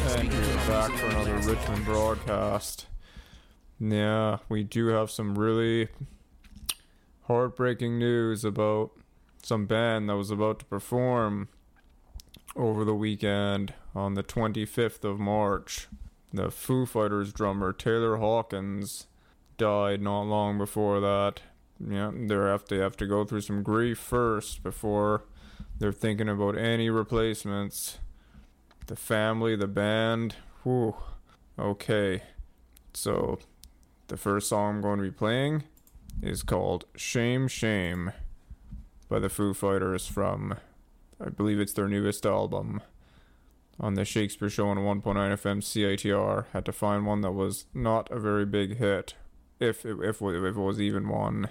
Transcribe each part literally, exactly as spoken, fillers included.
And we're back for another Richmond broadcast. Yeah, we do have some really heartbreaking news about some band that was about to perform over the weekend on the twenty-fifth of March. The Foo Fighters drummer Taylor Hawkins died not long before that. Yeah, they have to have to go through some grief first before they're thinking about any replacements. The family, the band, whew. Okay, so the first song I'm going to be playing is called Shame Shame by the Foo Fighters from, I believe it's their newest album, on the Shakespeare Show on one point nine F M C I T R. Had to find one that was not a very big hit, if if if, if it was even one.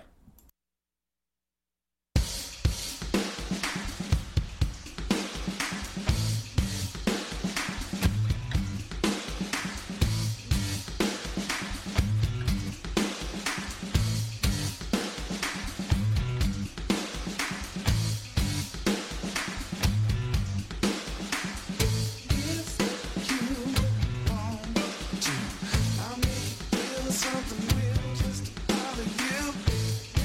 Something real just out of you.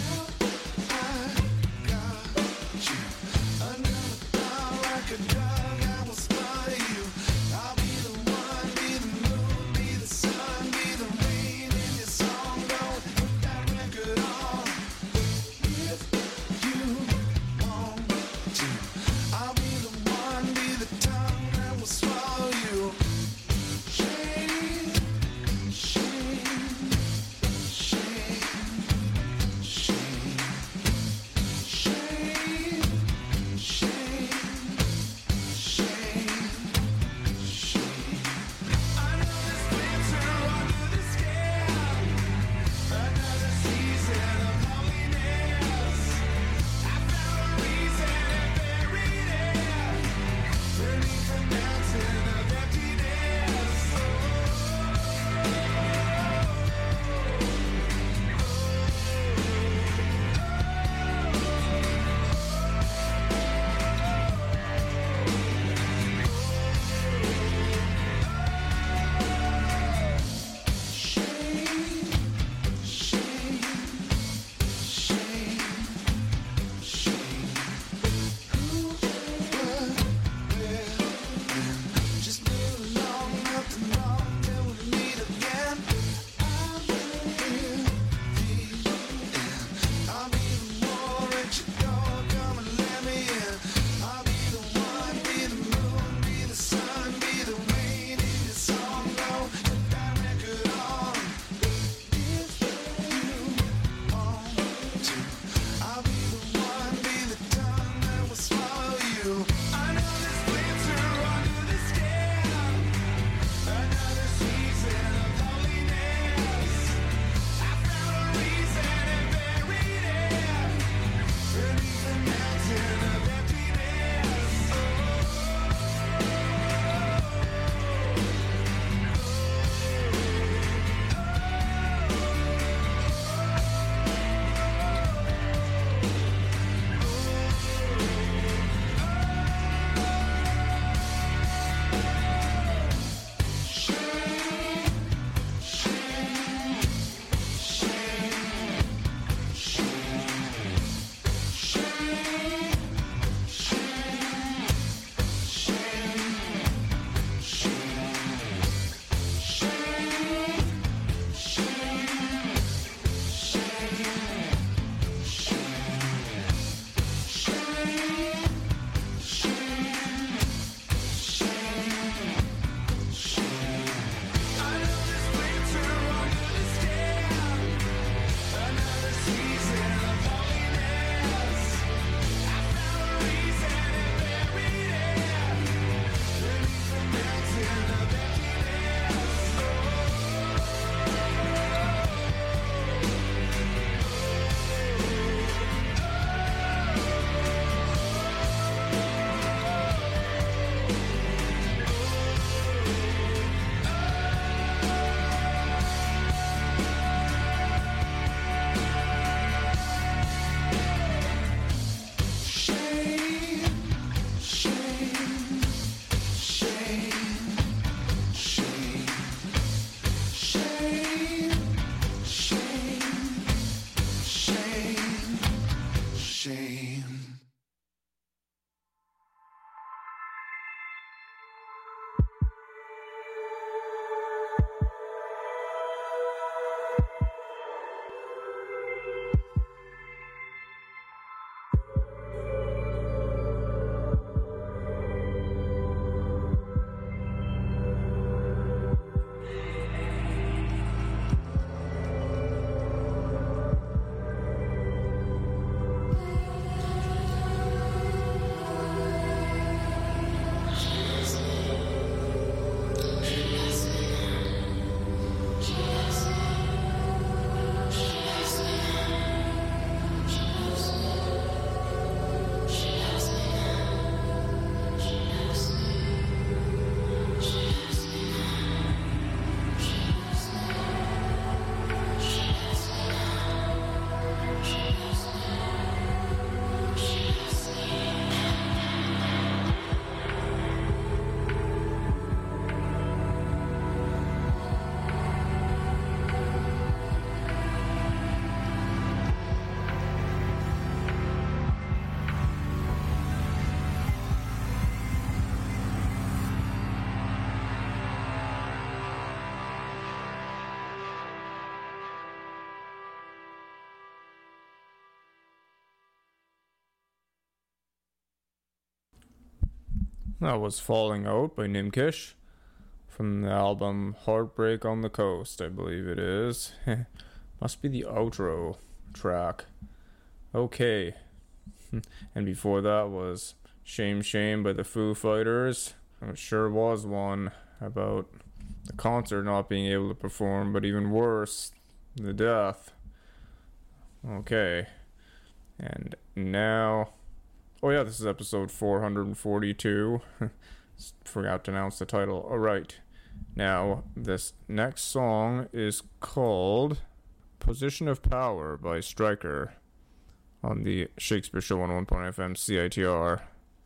That was Falling Out by Nimkish from the album Heartbreak on the Coast, I believe it is. Must be the outro track. Okay. And before that was Shame Shame by the Foo Fighters. It sure was one about the concert not being able to perform, but even worse, the death. Okay. And now... Oh yeah, this is episode four hundred forty-two. Forgot to announce the title. Alright. Now, this next song is called Position of Power by Stryker on the Shakespeare Show on one point F M C I T R.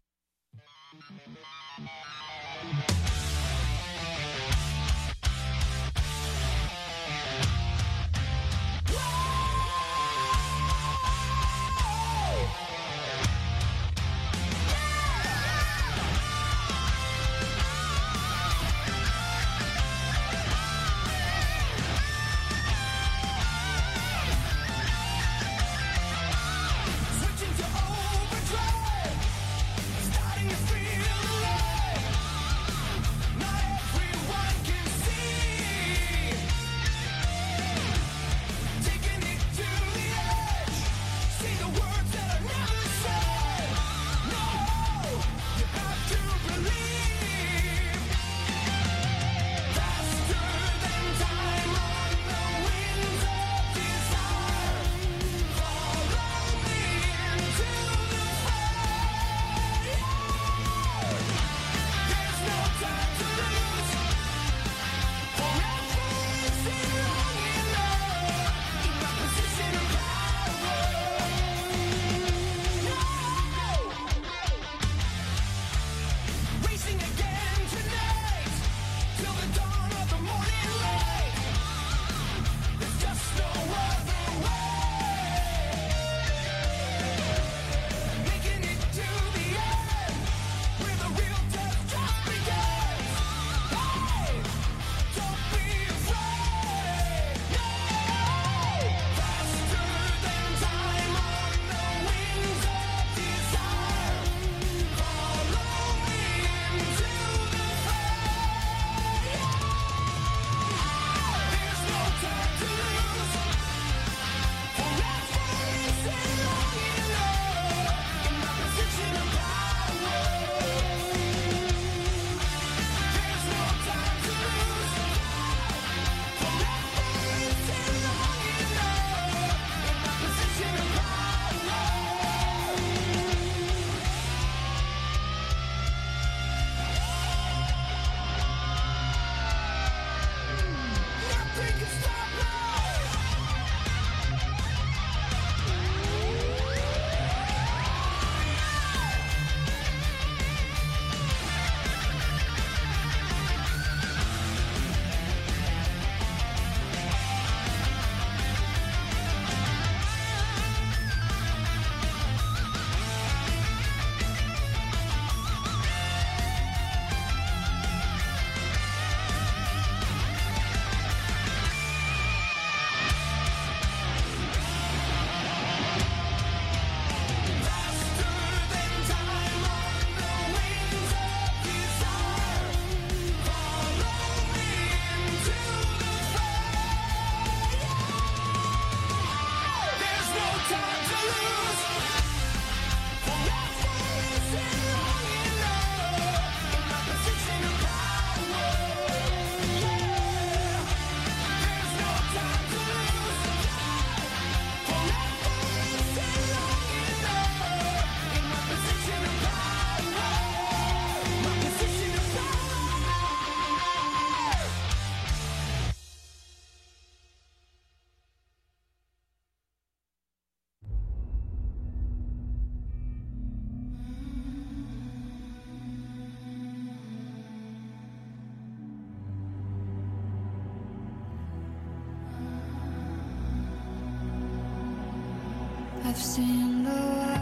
I've seen the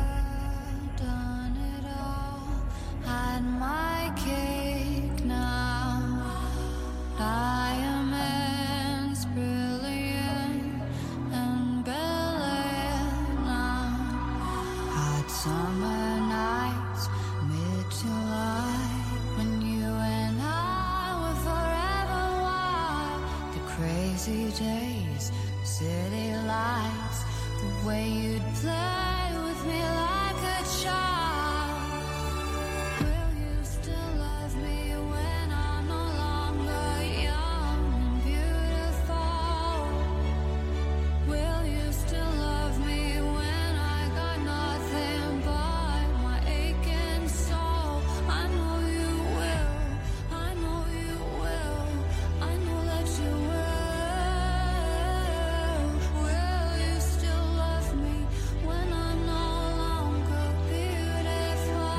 world, done it all, had my cake now. Diamonds brilliant and brilliant now. Hot summer nights, mid-July. lazy days, city lights, the way you'd play with me like a child. Will you still love me when I'm no longer young and beautiful? Will you still love me when I got nothing but my aching soul? I know you will, I know you will, I know that you will. Will you still love me when I'm no longer beautiful?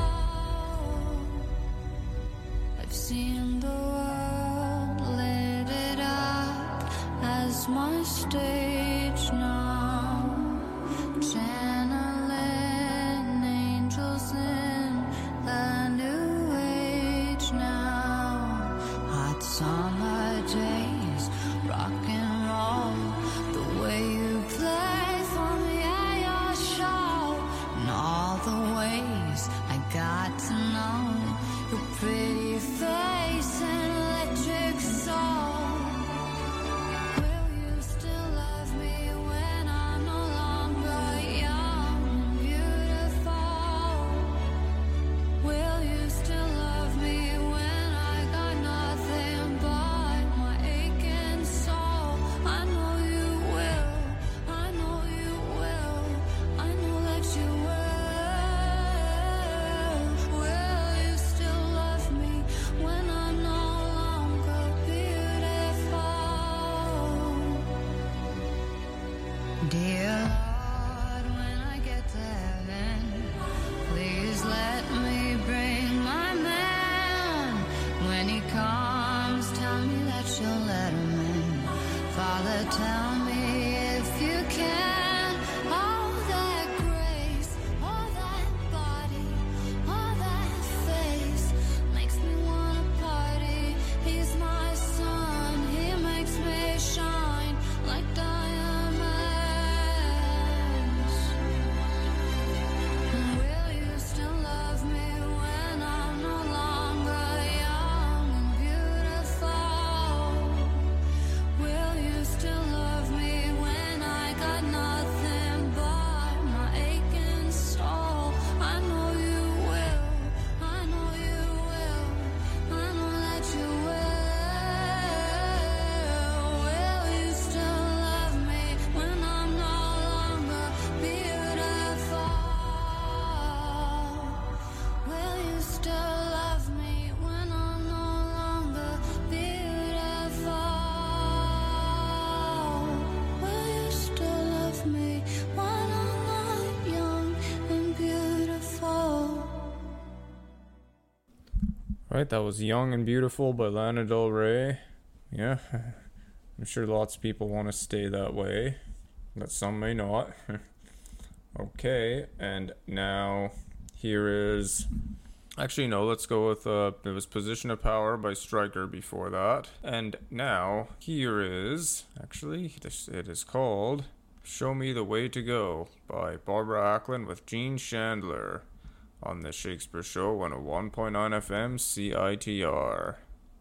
I've seen the world, lit it up as my stage now, channeling angels in the new age now. Hot summer days, rock and roll, the way you play for me at your show, and all the ways I got to know your pretty face and electric soul. Will you still love me when I'm no longer young and beautiful? Will you still love me when I got nothing but my aching soul? I know you will, I know you will, I know that you will. Will you still love me when I'm no longer beautiful? Dear Lord, when I get to heaven, please let me bring my man. When he comes, tell me that you'll let him in. Father, tell me if you can. All that grace, all that body, all that face makes me wanna party. He's my sun, he makes me shine like diamonds. Will you still love me when I'm no longer young and beautiful? Will you still love me when I got nothing but my aching soul? I know you will, I know you will, I know that you will. Will you still love me when I'm no longer beautiful? Will you still love me when I'm no longer beautiful? Will you still love me when I'm not young and beautiful? Right, that was Young and Beautiful by Lana Del Rey. Yeah, I'm sure lots of people want to stay that way, but some may not. Okay, and now here is... Actually, no, let's go with, uh, it was Position of Power by Stryker before that. And now, here is... Actually, this- it is called Show Me the Way to Go by Barbara Acklin with Gene Chandler on the Shakespeare Show one oh one point nine F M C I T R.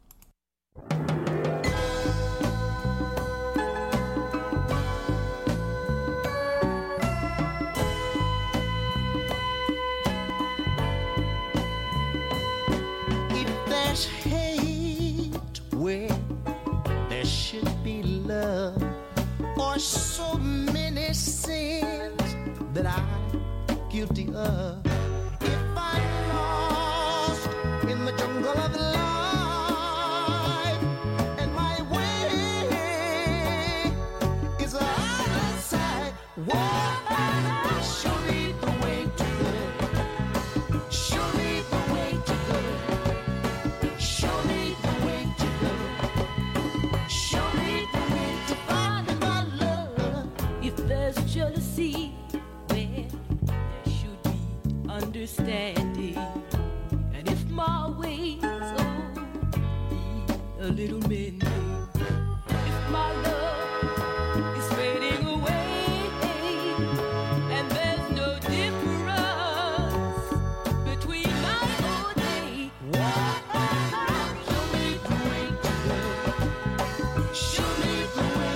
If there's hate where there should be love, or so many sins that I'm guilty of, if I'm lost in the jungle of life and my way is out of sight, whoa, show me the way to go. Show me the way to go. Show me the way to go. Show me the way to find my love. If there's jealousy where there should be understanding, and if my ways oh need a little mending, if my love is fading away and there's no difference between night or day, show me the way to go. Show me the way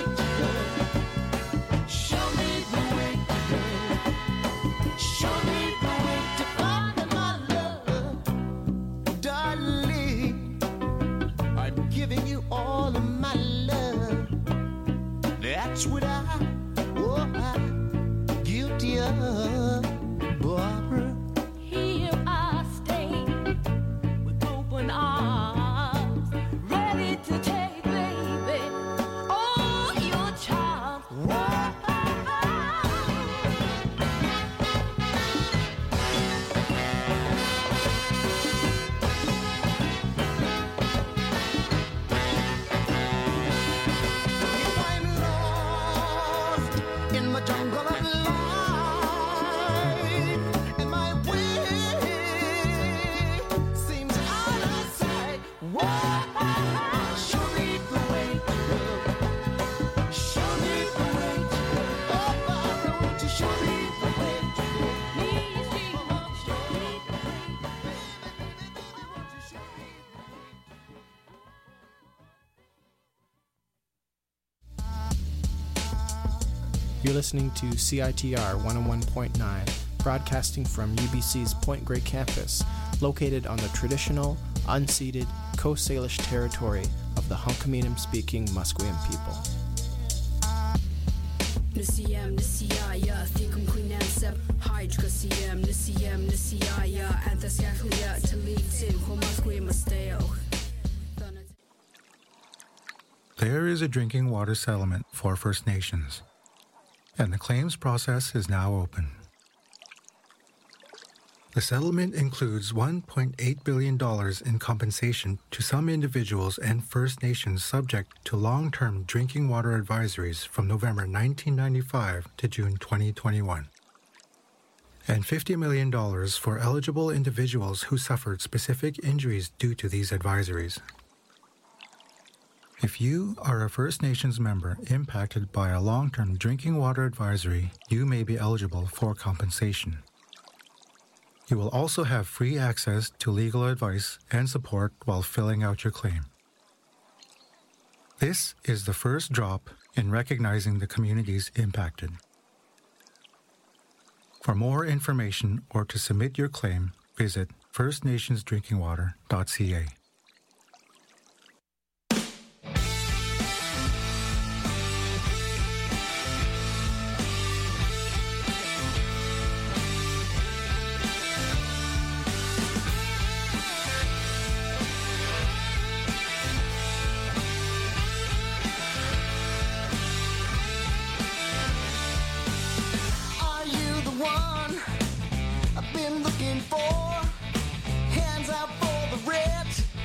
all of my love. That's what I, oh, I'm guilty of, Barbara. Here I stay with open arms, ready to take, baby, all your charms. If I'm lost in my jungle of life, and my way seems out of sight, whoa, show me the way to go. Show me the way to go. Oh, Barbara, won't you show me the way to go? Please, please, won't you show me the way? Won't you show me the way? You're listening to C I T R one oh one point nine, broadcasting from U B C's Point Grey campus, located on the traditional, unceded Coast Salish territory of the Hunkaminam-speaking Musqueam people. Nisiyam nisiyaya thikum kuinam sep hydra siyam nisiyam nisiyaya anthasyakhlia talitin homasque masteo. There is a drinking water settlement for First Nations, and the claims process is now open. The settlement includes one point eight billion dollars in compensation to some individuals and First Nations subject to long-term drinking water advisories from November nineteen ninety-five to June twenty twenty-one, and fifty million dollars for eligible individuals who suffered specific injuries due to these advisories. If you are a First Nations member impacted by a long-term drinking water advisory, you may be eligible for compensation. You will also have free access to legal advice and support while filling out your claim. This is the first drop in recognizing the communities impacted. For more information or to submit your claim, visit first nations drinking water dot c a. Are you the one I've been looking for? Hands out for the rent.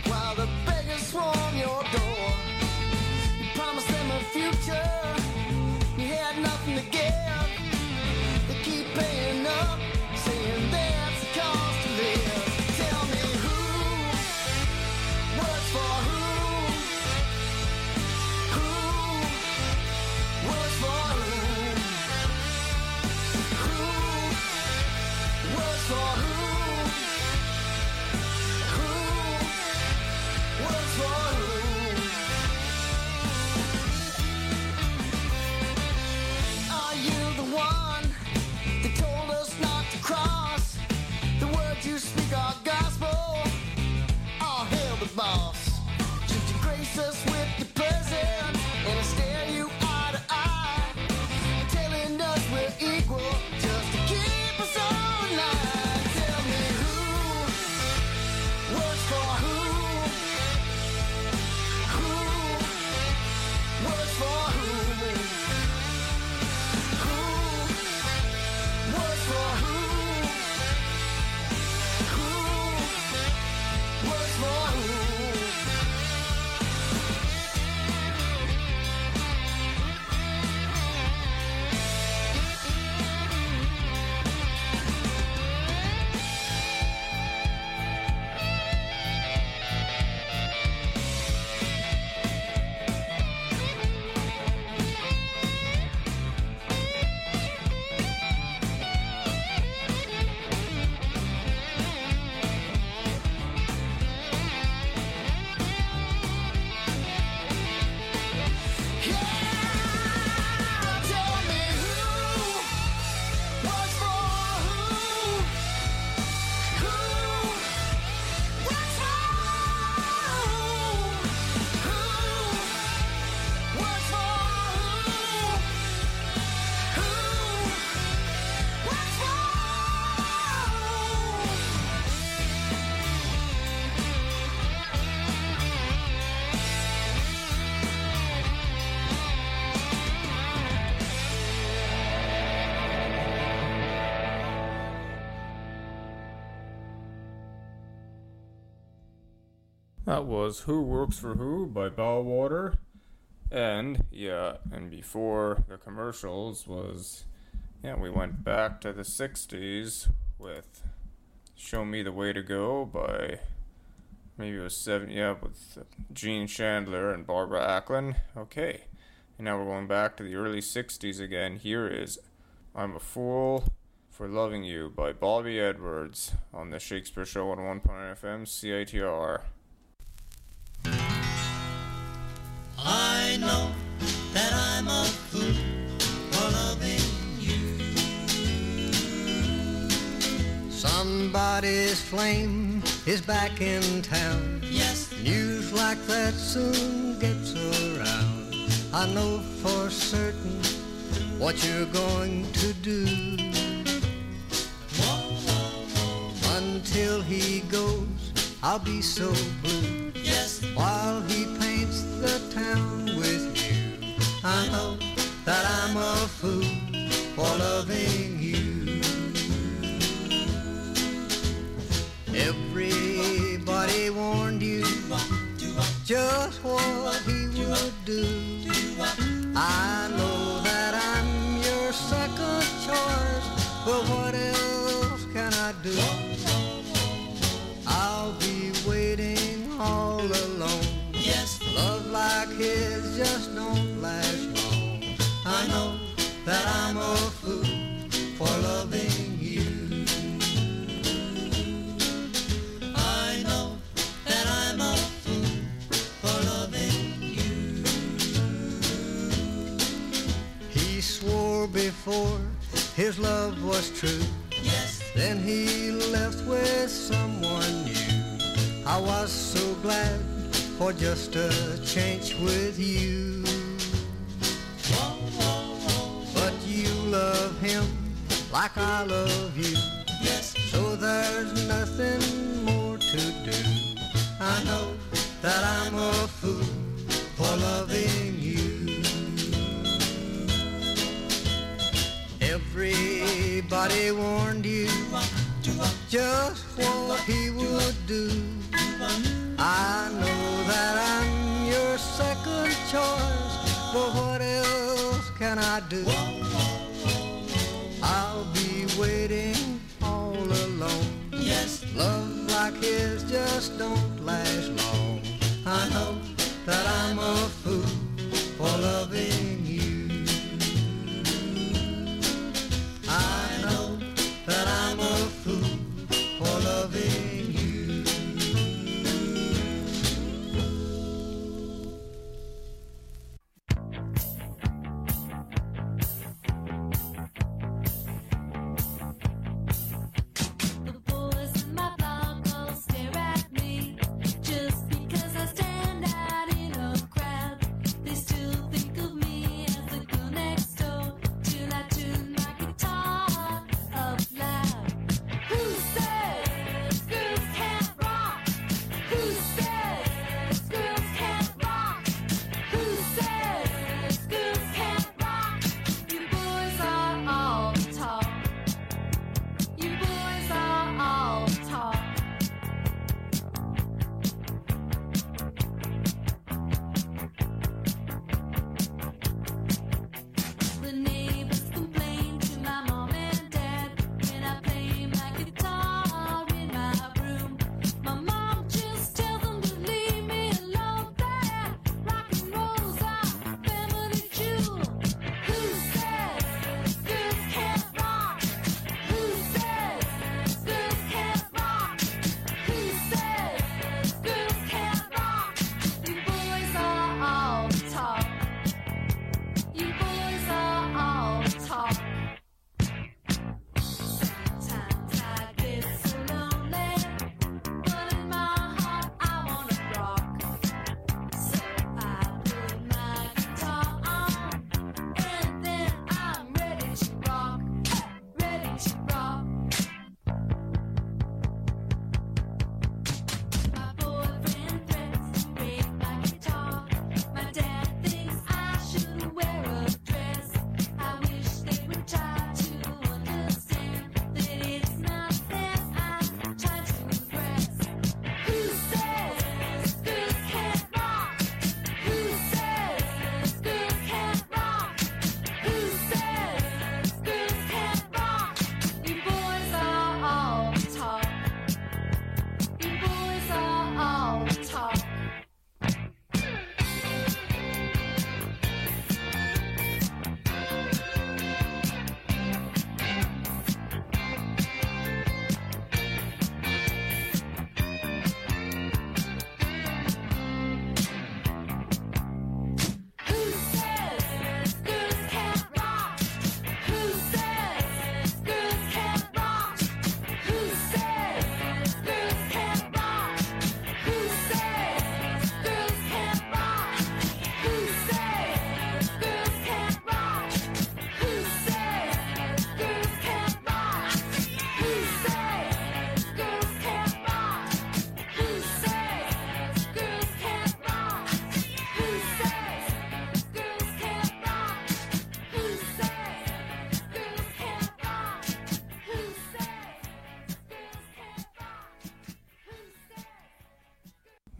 That was Who Works for Who by Bellwater. And, yeah, and before the commercials was, yeah, we went back to the sixties with Show Me the Way to Go by, maybe it was seven, yeah, with Gene Chandler and Barbara Acklin. Okay, and now we're going back to the early sixties again. Here is I'm a Fool for Loving You by Bobby Edwards on the Shakespeare Show on one point nine F M C I T R. I know that I'm a fool for loving you. Somebody's flame is back in town. Yes, news like that soon gets around. I know for certain what you're going to do. Until he goes, I'll be so blue. Yes, while he paints the town with you. I know that I'm a fool for loving you. Everybody warned you just what he would do. I know that I'm your second choice, but what else can I do? I'll be waiting all alone. Yes, love like his just don't last long. I know that I'm a fool for loving you. I know that I'm a fool for loving you. He swore before his love was true. Yes, then he left with someone new. I was so glad for just a change with you. But you love him like I love you. Yes, so there's nothing more to do. I know that I'm a fool for loving you. Everybody warned you just what he would do. I know that I'm your second choice, but what else can I do? I'll be waiting all alone. Yes, love like his just don't last long. I know that I'm a fool for loving you. I know that I'm a fool for loving you.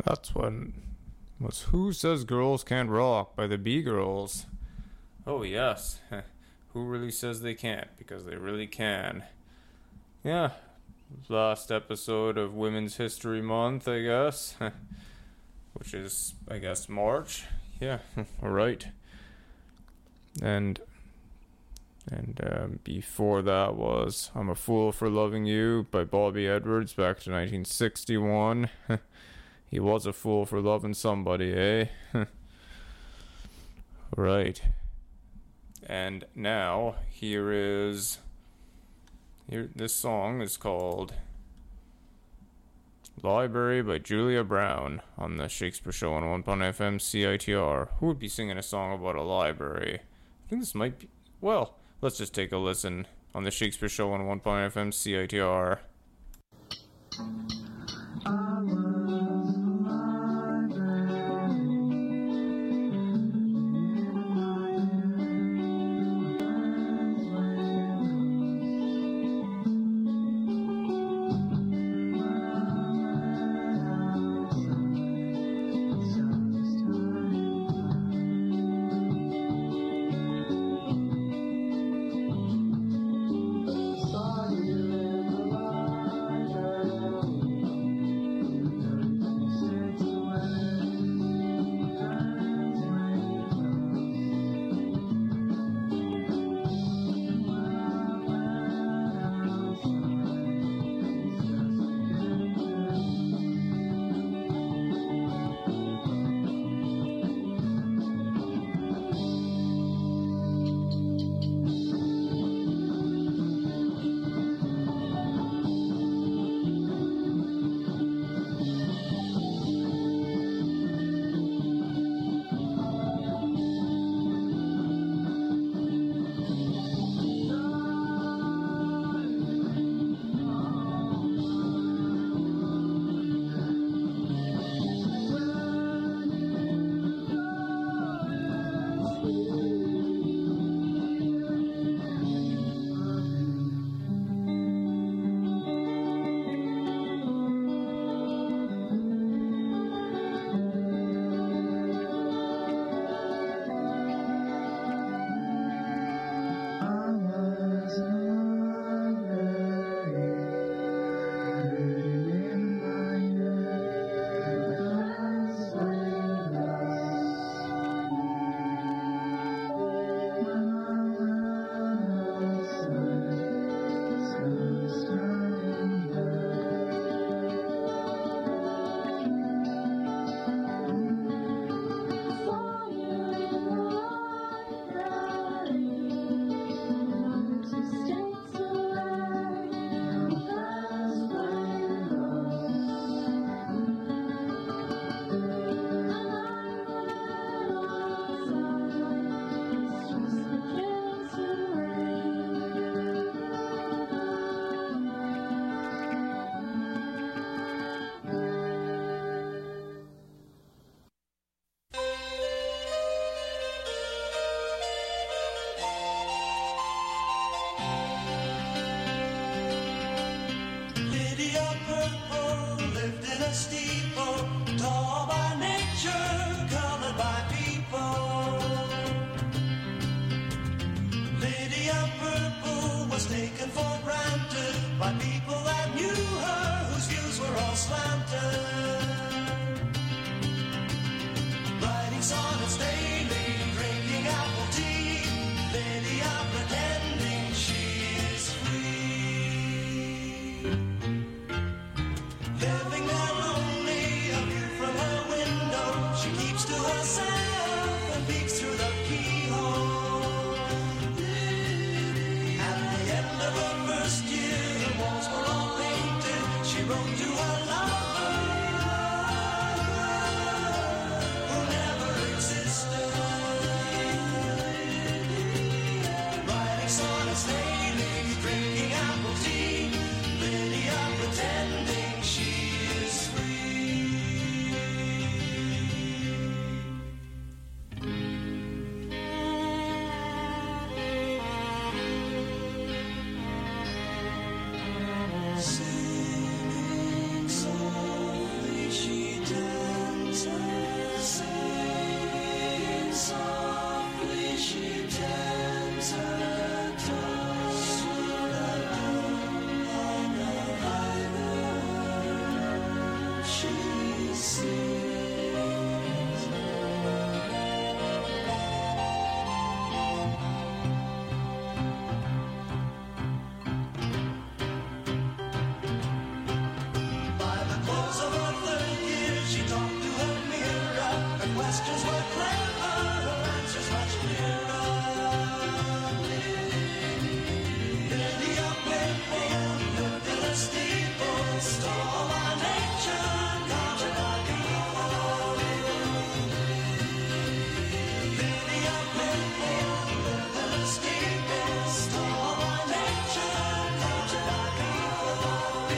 That's one was Who Says Girls Can't Rock by the B-Girls. Oh, yes. Who really says they can't? Because they really can. Yeah. Last episode of Women's History Month, I guess. Which is, I guess, March. Yeah, alright. And and um, before that was I'm a Fool for Loving You by Bobby Edwards back to nineteen sixty-one. He was a fool for loving somebody, eh? Right. And now, here is... Here, this song is called Library by Julia Brown on the Shakespeare Show on one point F M C I T R. Who would be singing a song about a library? I think this might be... Well, let's just take a listen on the Shakespeare Show on one point F M C I T R. Saw you in the library. more clever, her answer's much clearer. Lady up with him, look at the steeple, stole my nature, got you like a hero. Lady up with him, look at the steeple, stole my nature, got you like a hero.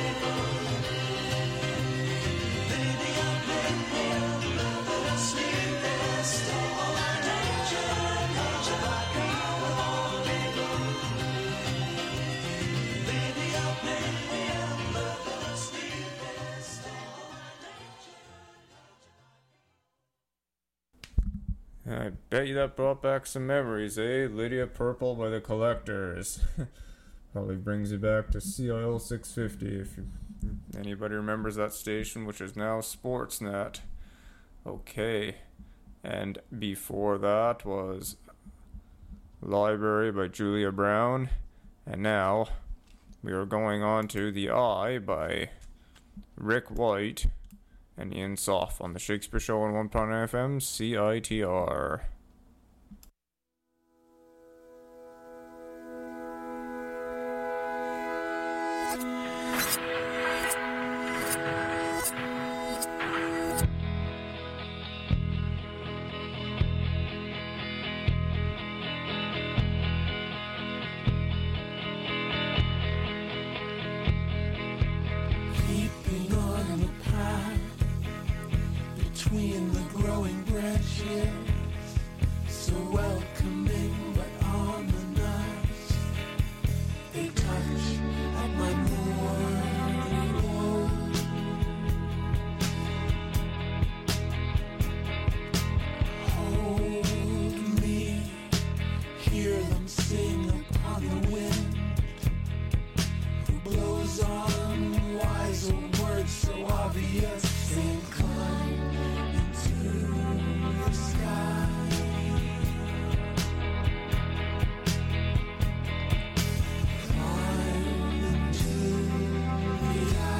Lady up with him, look at the steeple, stole my nature, got you like a hero. Lady up with him, look at the steeple, stole my nature. I bet you that brought back some memories, eh? Lydia Purple by the Collectors. Probably brings you back to C I L six fifty if you, anybody remembers that station, which is now Sportsnet. Okay. And before that was Library by Julia Brown. And now we are going on to The Eye by Rick White and Ian Soff on the Shakespeare Show on one point nine F M C I T R. Keeping on the path between the growing branches, so welcoming but ominous. They touch at my morning glow. Hold me, hear them sing upon the wind, who blows on wise old words so obvious. They climb into the sky. Climb into the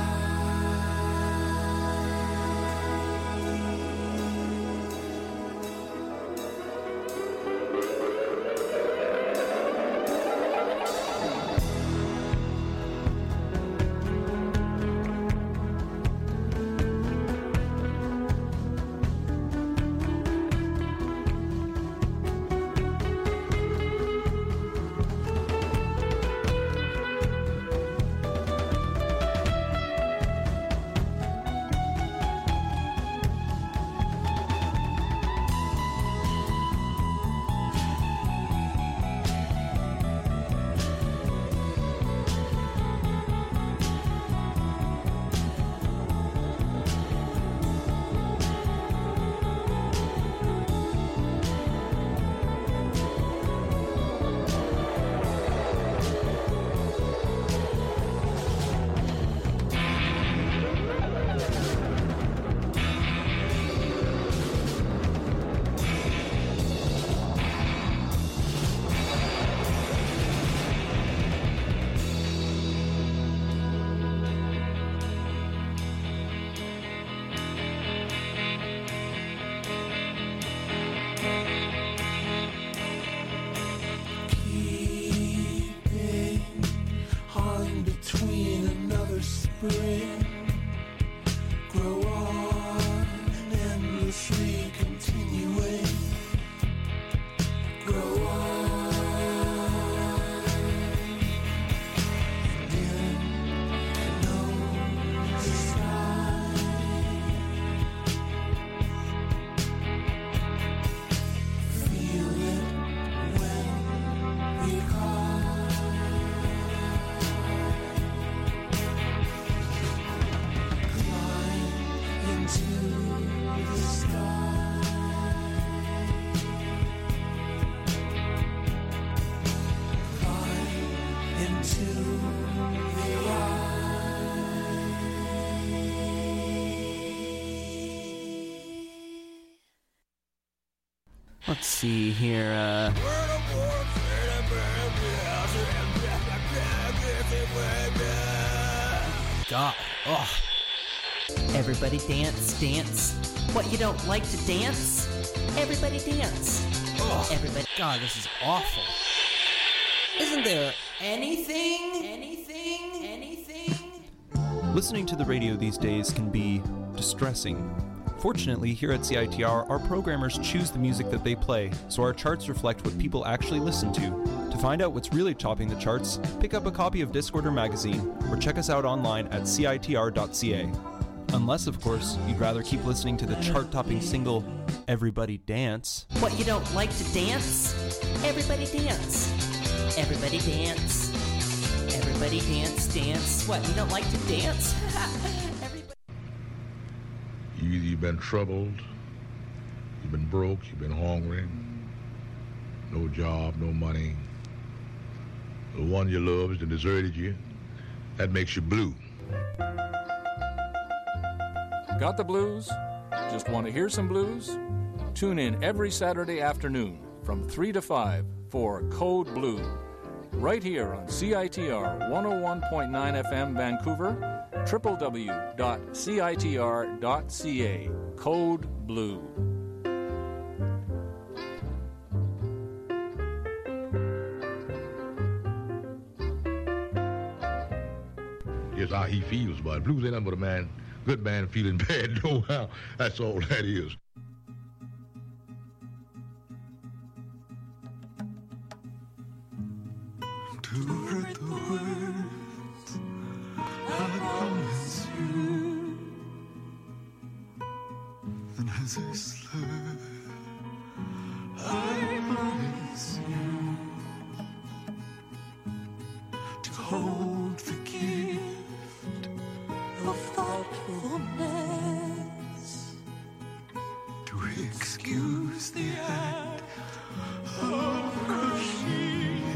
spring, grow on, endlessly continuing, grow on, and in no sky, feel it when we cry. Into the sky, climb into the eye. Let's see here. Uh, God. Oh. Everybody dance, dance. What, you don't like to dance? Everybody dance. Ugh. Everybody. God, this is awful. Isn't there anything? Anything? Anything? Listening to the radio these days can be distressing. Fortunately, here at C I T R, our programmers choose the music that they play, so our charts reflect what people actually listen to. To find out what's really topping the charts, pick up a copy of Discorder magazine or check us out online at C I T R dot C A. Unless, of course, you'd rather keep listening to the chart-topping single, Everybody Dance. What, you don't like to dance? Everybody dance. Everybody dance. Everybody dance, dance. What, you don't like to dance? Everybody. You either you've been troubled, you've been broke, you've been hungry, no job, no money. The one you loved and deserted you, that makes you blue. Got the blues? Just want to hear some blues? Tune in every Saturday afternoon from three to five for Code Blue, right here on C I T R one oh one point nine F M Vancouver, w w w dot C I T R dot C A. Code Blue. Just how he feels about it. Blues ain't nothing but a man, good man feeling bad, no how. That's all that is. To write the words I promise you, and as I slur, I promise you to hold the gift of thoughtfulness, to excuse the act of crushing.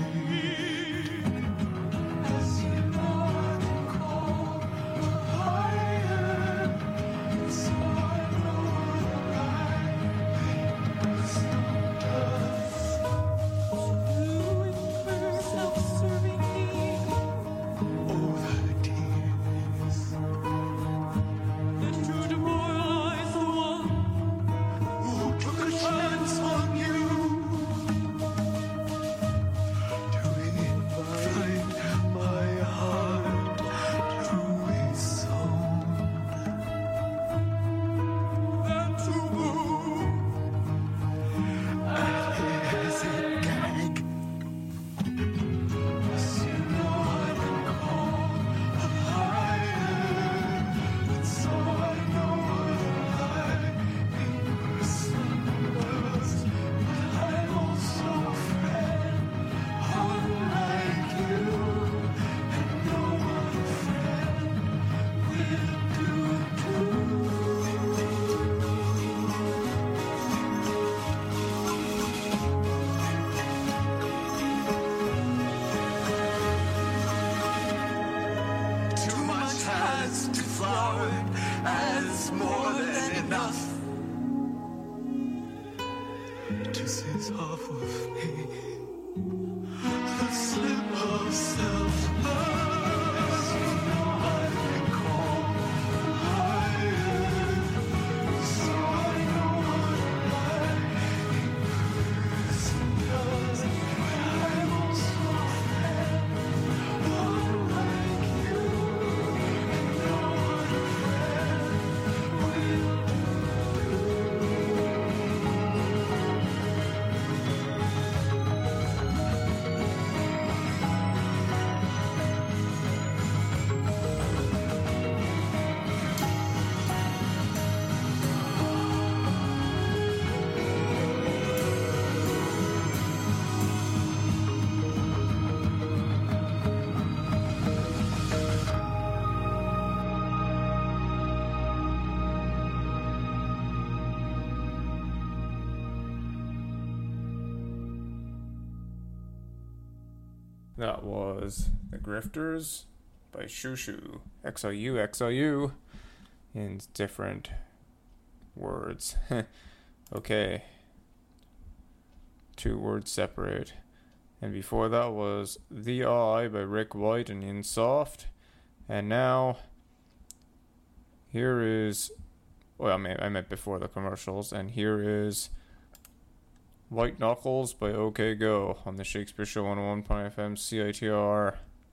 That was The Grifters by Shushu. X O U, X O U in different words. Okay. Two words separate. And before that was The Eye by Rick White and Insoft. And now here is, well, I mean, I meant before the commercials, and here is White Knuckles by OK Go on the Shakespeare Show on one point F M C I T R.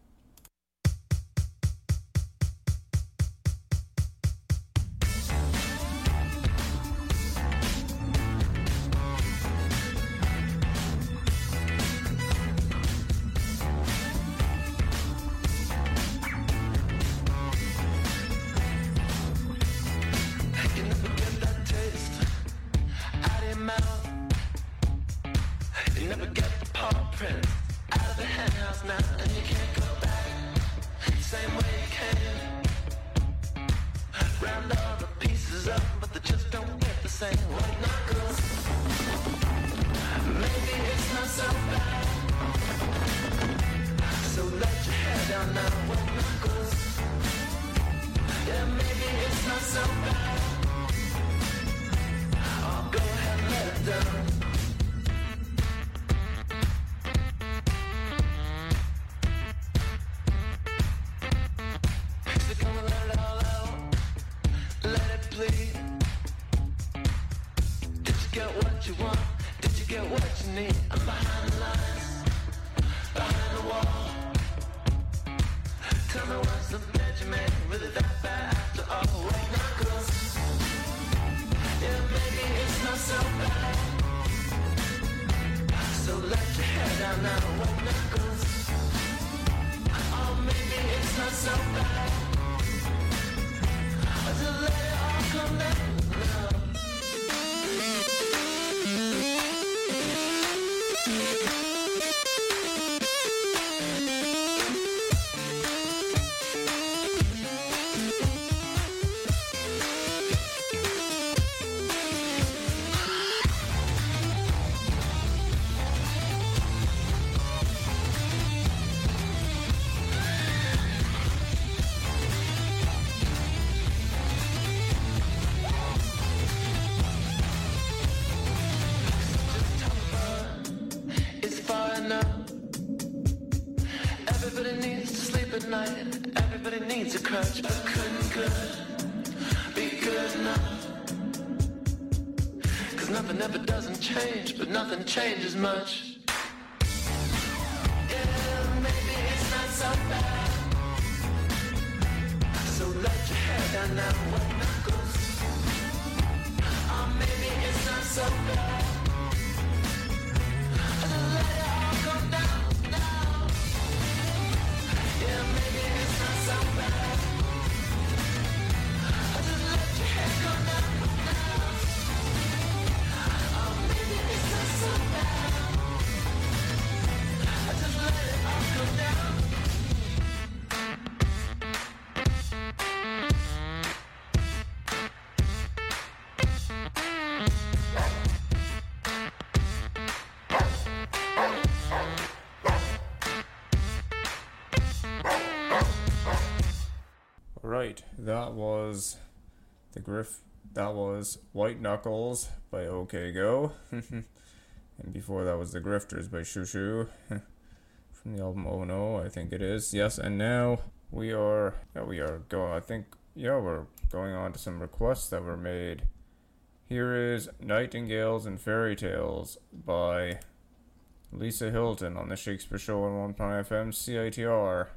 Changes much. Yeah, maybe it's not so bad. So let your hair down now, White Knuckles. Oh, maybe it's not so bad. Just let it all come down now. Yeah, maybe it's not so bad. Just let your hair come down now. Oh, maybe it's not so bad. Just let it all come down. Right, that was the Griff. That was White Knuckles by OK Go. And before that was The Grifters by Shoo Shoo. From the album Oh No, I think it is. Yes, and now we are, yeah, we are going, I think, yeah, we're going on to some requests that were made. Here is Nightingales and Fairy Tales by Lisa Hilton on the Shakespeare Show on one point F M C I T R.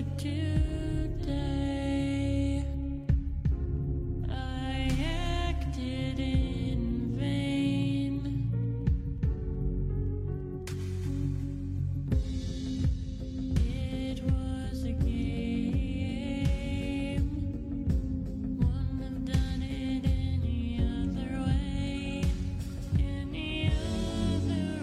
today. I acted in vain. It was a game. Wouldn't have done it any other way. Any other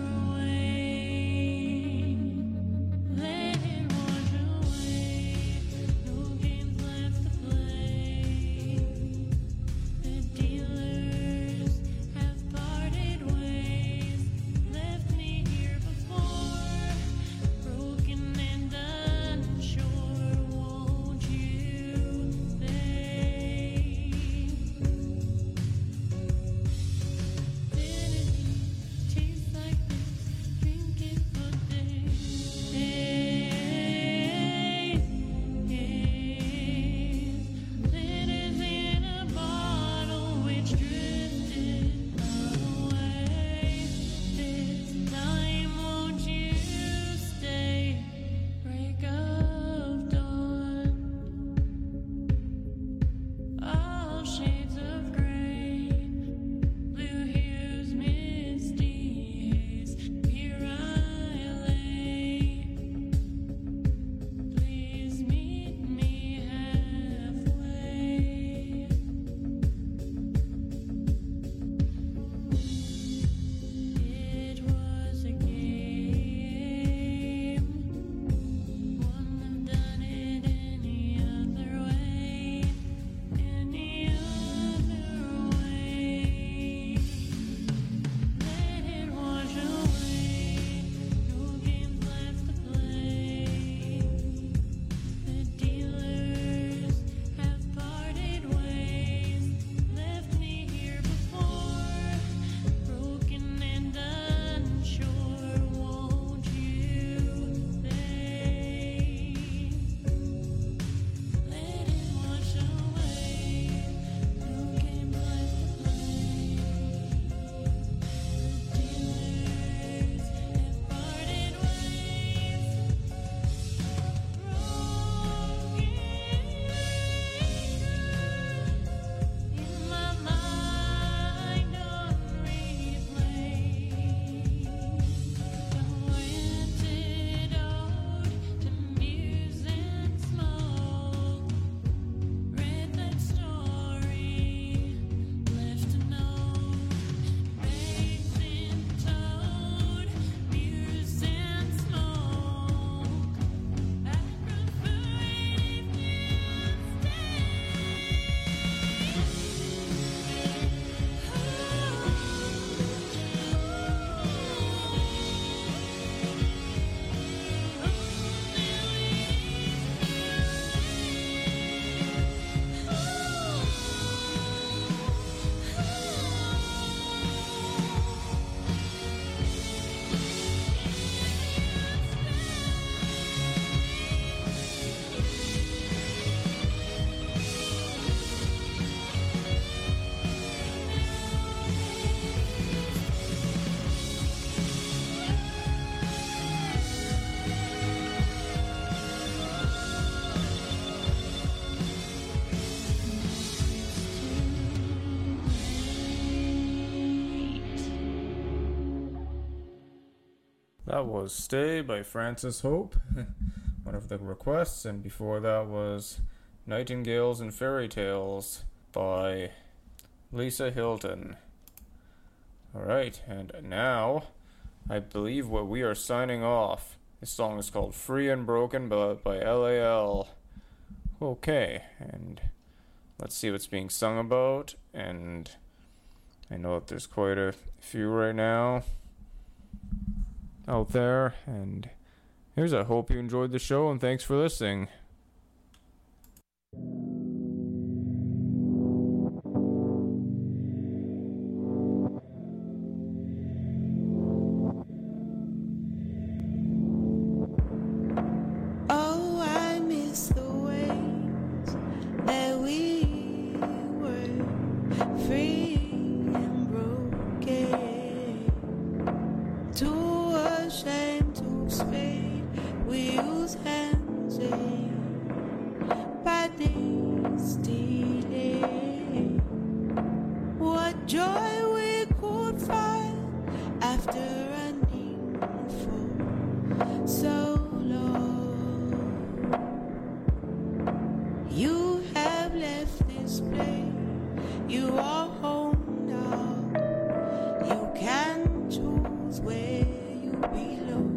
way. Let it wash away. No games left to play. The dealers have parted ways. Left me here before, broken and unsure. Won't you stay? Vanity tastes like this. Drink it for days. Letters in a bottle which drifted away. This time won't you stay? Break of dawn. All shades of gray. Blue hues, misty haze. Here I lay. Please meet me halfway. It was a game. Wouldn't have done it any other way. Any other way. Let it wash away. No games left to play. The dealers have parted ways. Left me here before, broken and unsure. Won't you stay? Let it wash away. No games left to play. The dealers have parted ways. In my mind on replay, don't antidote to muse and smoke. Read that story, left a note, racing toad, muse and smoke. I prefer it if you That was Stay by Francis Hope, one of the requests, and before that was Nightingales and Fairy Tales by Lisa Hilton. Alright, and now I believe what we are signing off. This song is called Free and Broken by, by L A L. Okay, and let's see what's being sung about, and I know that there's quite a few right now out there, and here's I hope you enjoyed the show, and thanks for listening. Oh, I miss the ways that we were free and broken. Too ashamed to speak, we use hands. so long. You have left this place, you are home now. You can choose where you belong.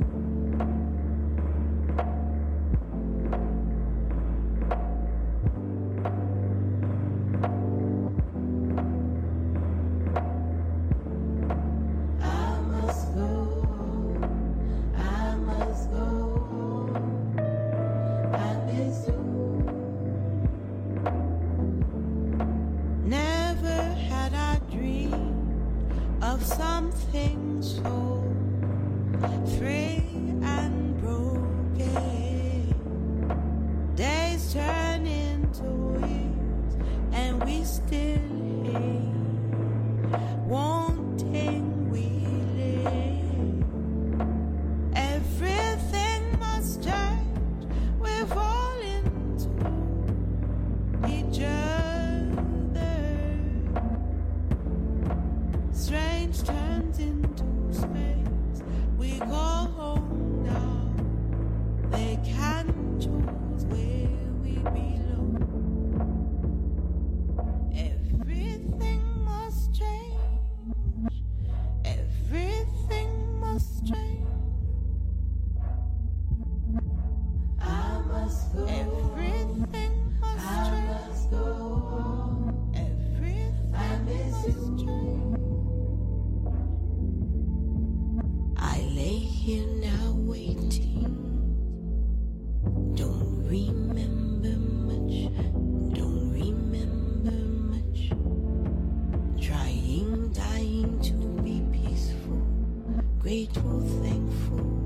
I must go home, I must go home, I miss you. Never had I dreamed of something so free and broken. Days turn into years, and we still hate, wanting we live. Everything must change. We're falling to each other. Strange turns into space. We go home now. They can choose where we belong. Everything must change. Everything must change. I must go. Everything must I change. I must go home. Everything I miss must you. Change. I lay here now waiting. Don't remember much. Don't remember much. Trying, dying to be peaceful, grateful, thankful.